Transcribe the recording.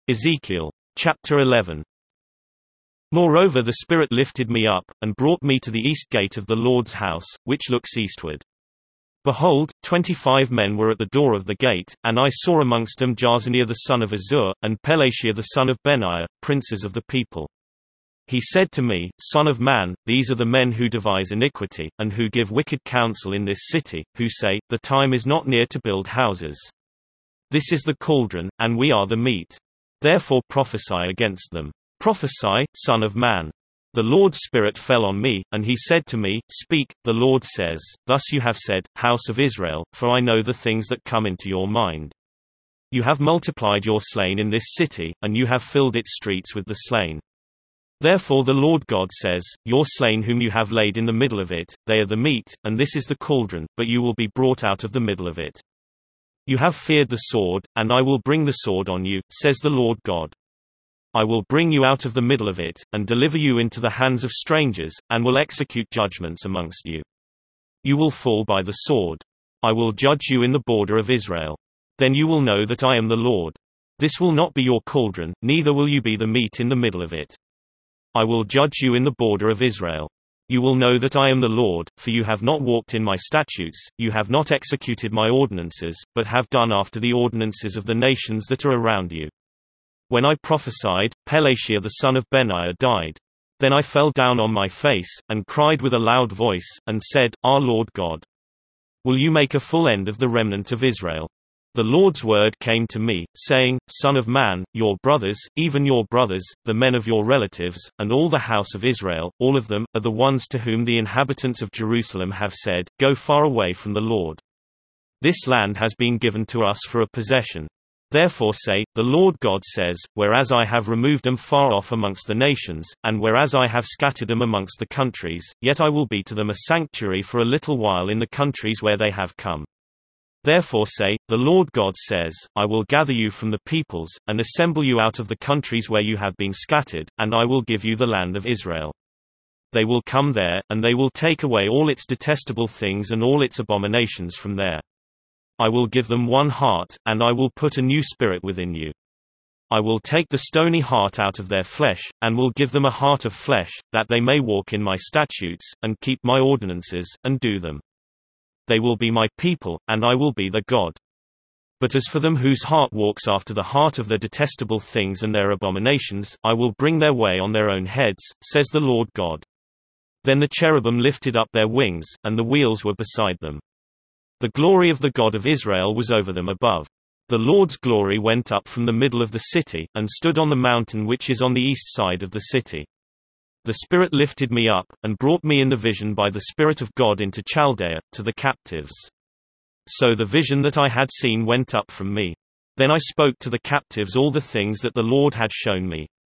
Ezekiel. Chapter 11. Moreover the Spirit lifted me up, and brought me to the east gate of the Lord's house, which looks eastward. Behold, 25 men were at the door of the gate, and I saw amongst them Jaazaniah the son of Azur, and Pelatiah the son of Benaiah, princes of the people. He said to me, Son of man, these are the men who devise iniquity, and who give wicked counsel in this city, who say, The time is not near to build houses. This is the cauldron, and we are the meat. Therefore prophesy against them. Prophesy, Son of man. The Lord's Spirit fell on me, and he said to me, Speak, the Lord says, Thus you have said, House of Israel, for I know the things that come into your mind. You have multiplied your slain in this city, and you have filled its streets with the slain. Therefore the Lord God says, Your slain whom you have laid in the middle of it, they are the meat, and this is the cauldron, but you will be brought out of the middle of it. You have feared the sword, and I will bring the sword on you, says the Lord God. I will bring you out of the middle of it, and deliver you into the hands of strangers, and will execute judgments amongst you. You will fall by the sword. I will judge you in the border of Israel. Then you will know that I am the Lord. This will not be your cauldron, neither will you be the meat in the middle of it. I will judge you in the border of Israel. You will know that I am the Lord, for you have not walked in my statutes, you have not executed my ordinances, but have done after the ordinances of the nations that are around you. When I prophesied, Pelatiah the son of Benaiah died. Then I fell down on my face, and cried with a loud voice, and said, Our Lord God, will you make a full end of the remnant of Israel? The Lord's word came to me, saying, Son of man, your brothers, even your brothers, the men of your relatives, and all the house of Israel, all of them, are the ones to whom the inhabitants of Jerusalem have said, Go far away from the Lord. This land has been given to us for a possession. Therefore say, The Lord God says, Whereas I have removed them far off amongst the nations, and whereas I have scattered them amongst the countries, yet I will be to them a sanctuary for a little while in the countries where they have come. Therefore say, The Lord God says, I will gather you from the peoples, and assemble you out of the countries where you have been scattered, and I will give you the land of Israel. They will come there, and they will take away all its detestable things and all its abominations from there. I will give them one heart, and I will put a new spirit within you. I will take the stony heart out of their flesh, and will give them a heart of flesh, that they may walk in my statutes, and keep my ordinances, and do them. They will be my people, and I will be their God. But as for them whose heart walks after the heart of their detestable things and their abominations, I will bring their way on their own heads, says the Lord God. Then the cherubim lifted up their wings, and the wheels were beside them. The glory of the God of Israel was over them above. The Lord's glory went up from the middle of the city, and stood on the mountain which is on the east side of the city. The Spirit lifted me up, and brought me in the vision by the Spirit of God into Chaldea, to the captives. So the vision that I had seen went up from me. Then I spoke to the captives all the things that the Lord had shown me.